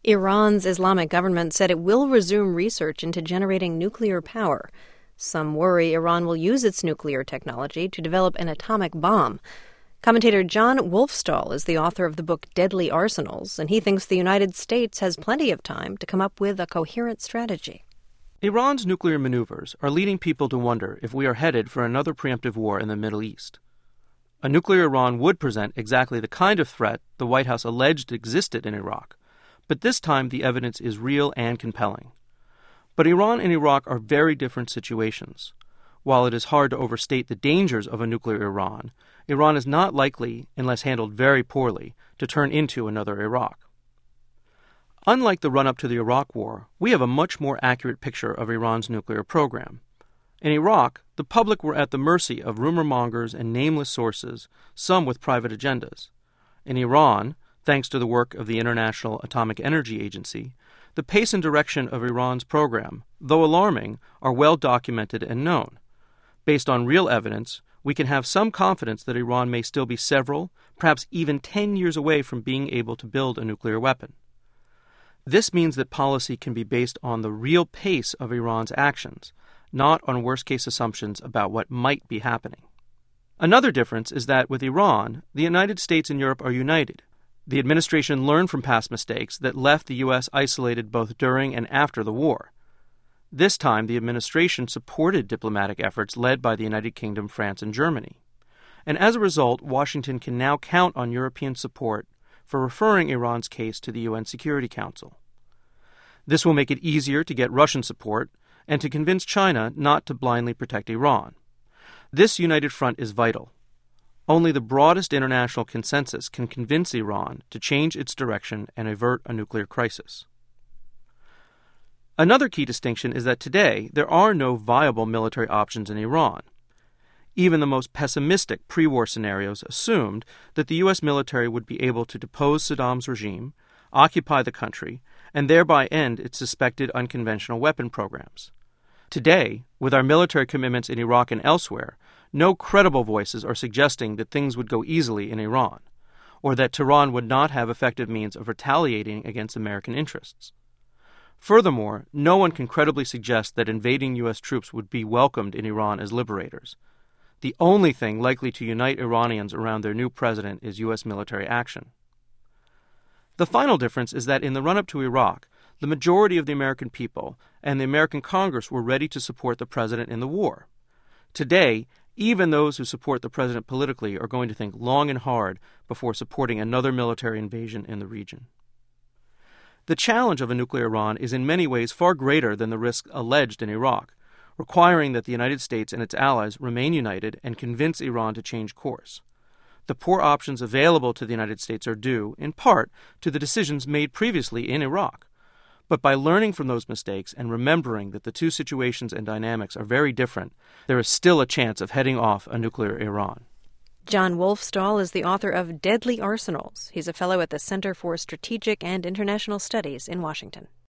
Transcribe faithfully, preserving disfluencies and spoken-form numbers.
Iran's Islamic government said it will resume research into generating nuclear power. Some worry Iran will use its nuclear technology to develop an atomic bomb. Commentator John Wolfstall is the author of the book Deadly Arsenals, and he thinks the United States has plenty of time to come up with a coherent strategy. Iran's nuclear maneuvers are leading people to wonder if we are headed for another preemptive war in the Middle East. A nuclear Iran would present exactly the kind of threat the White House alleged existed in Iraq, but this time the evidence is real and compelling. But Iran and Iraq are very different situations. While it is hard to overstate the dangers of a nuclear Iran, Iran is not likely, unless handled very poorly, to turn into another Iraq. Unlike the run-up to the Iraq War, we have a much more accurate picture of Iran's nuclear program. In Iraq, the public were at the mercy of rumor mongers and nameless sources, some with private agendas. In Iran, thanks to the work of the International Atomic Energy Agency, the pace and direction of Iran's program, though alarming, are well documented and known. Based on real evidence, we can have some confidence that Iran may still be several, perhaps even ten years away from being able to build a nuclear weapon. This means that policy can be based on the real pace of Iran's actions, not on worst-case assumptions about what might be happening. Another difference is that with Iran, the United States and Europe are united. The administration learned from past mistakes that left the U S isolated both during and after the war. This time, the administration supported diplomatic efforts led by the United Kingdom, France, and Germany. And as a result, Washington can now count on European support for referring Iran's case to the U N Security Council. This will make it easier to get Russian support and to convince China not to blindly protect Iran. This united front is vital. Only the broadest international consensus can convince Iran to change its direction and avert a nuclear crisis. Another key distinction is that today there are no viable military options in Iran. Even the most pessimistic pre-war scenarios assumed that the U S military would be able to depose Saddam's regime, occupy the country, and thereby end its suspected unconventional weapon programs. Today, with our military commitments in Iraq and elsewhere, no credible voices are suggesting that things would go easily in Iran, or that Tehran would not have effective means of retaliating against American interests. Furthermore, no one can credibly suggest that invading U S troops would be welcomed in Iran as liberators. The only thing likely to unite Iranians around their new president is U S military action. The final difference is that in the run-up to Iraq, the majority of the American people and the American Congress were ready to support the president in the war. Today, even those who support the president politically are going to think long and hard before supporting another military invasion in the region. The challenge of a nuclear Iran is in many ways far greater than the risk alleged in Iraq, requiring that the United States and its allies remain united and convince Iran to change course. The poor options available to the United States are due, in part, to the decisions made previously in Iraq. But by learning from those mistakes and remembering that the two situations and dynamics are very different, there is still a chance of heading off a nuclear Iran. John Wolfstall is the author of Deadly Arsenals. He's a fellow at the Center for Strategic and International Studies in Washington.